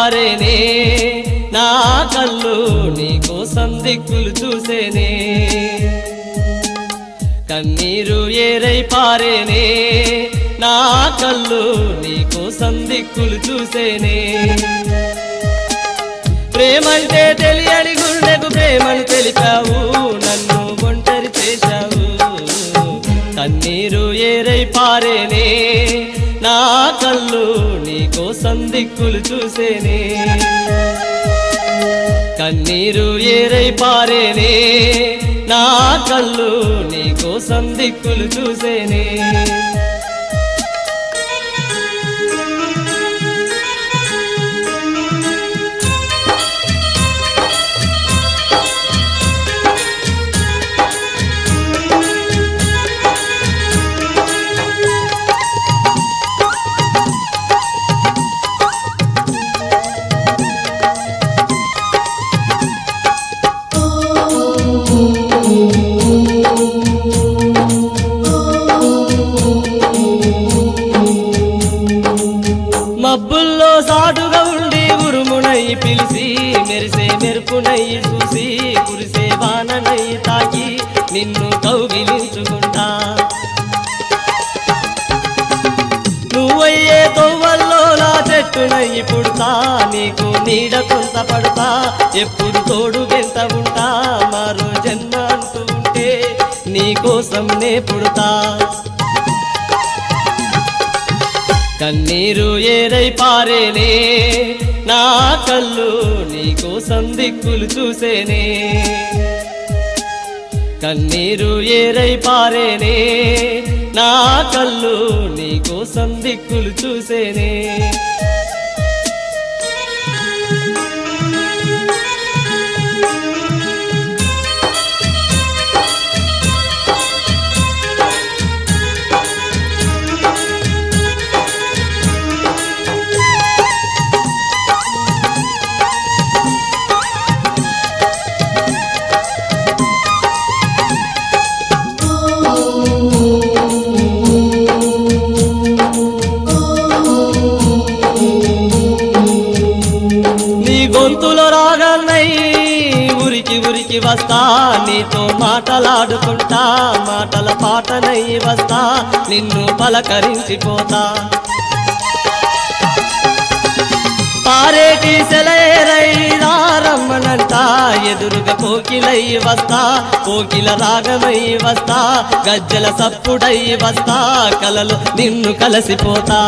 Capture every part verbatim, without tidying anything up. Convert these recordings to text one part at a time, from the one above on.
పారేనే నా కళ్ళు నీ కోసం దిక్కులు చూసేనే కన్నీరు ఏరై పారేనే నా కళ్ళు నీ కోసం దిక్కులు చూసేనే ప్రేమంటే తెలియని గుండెకు ప్రేమను తెలిపావు నన్ను ఒంటరి చేశావు కన్నీరు ఏరై పారేనే నా కళ్ళు నీ కోసం దిక్కులు చూసేనే కన్నీరు ఏరై పారేనే నా కళ్ళు నీ కోసం దిక్కులు చూసేనే మబ్బుల్లో సాటుగా ఉండి ఉరుమునై పిలిచి మెరిసే మెరుపునై చూసి కురిసే వాననై తాకి నిన్ను కౌగిలించుకుంటా నువ్వయ్యే తొవ్వల్లో నా చెట్టునై పుడతా నీకు నీడ కొంత పడతా ఎప్పుడు తోడు వెంట ఉంటా మరో జన్మ అంటూ ఉంటే నీ కోసం నే పుడతా కన్నీరు ఏరై పారేనే నా కళ్ళు నీ కోసం దిక్కులు చూసేనే కన్నీరు ఏరై పారేనే నా కళ్ళు నీ కోసం దిక్కులు చూసేనే గొంతులో రాగన్నై ఉరికి ఉరికి వస్తా నీతో మాటలాడుకుంటా మాటల పాటనై వస్తా నిన్ను పలకరించిపోతా పారేటి సెలైరై రమ్మనంట ఎదురుగా కోకిలై వస్తా కోకిల రాగమై వస్తా గజ్జల సప్పుడై వస్తా కలలు నిన్ను కలసిపోతా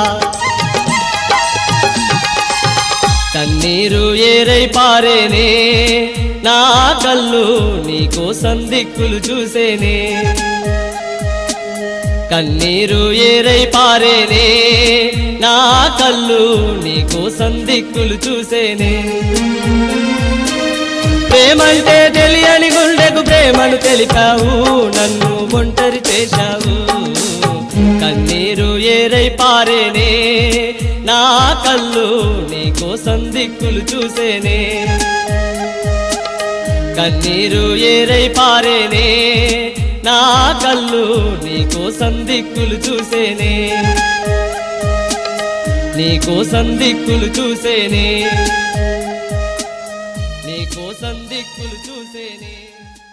కన్నీరు ఏరై పారేనే నా కళ్ళు నీ కోసం దిక్కులు చూసేనే కన్నీరు ఏరై పారేనే నా కళ్ళు నీ కోసం దిక్కులు చూసేనే ప్రేమంటే తెలియని గుండెకు ప్రేమను తెలిపావు నన్ను ఒంటరి చేశావు కన్నీరు ఏరై పారేనే నా కళ్ళు నీ కోసం దిక్కులు చూసేనే కన్నీరు ఏరై పారేనే నా కళ్ళు నీ కోసం దిక్కులు చూసేనే నీ కోసం దిక్కులు చూసేనే నీ కోసం దిక్కులు చూసేనే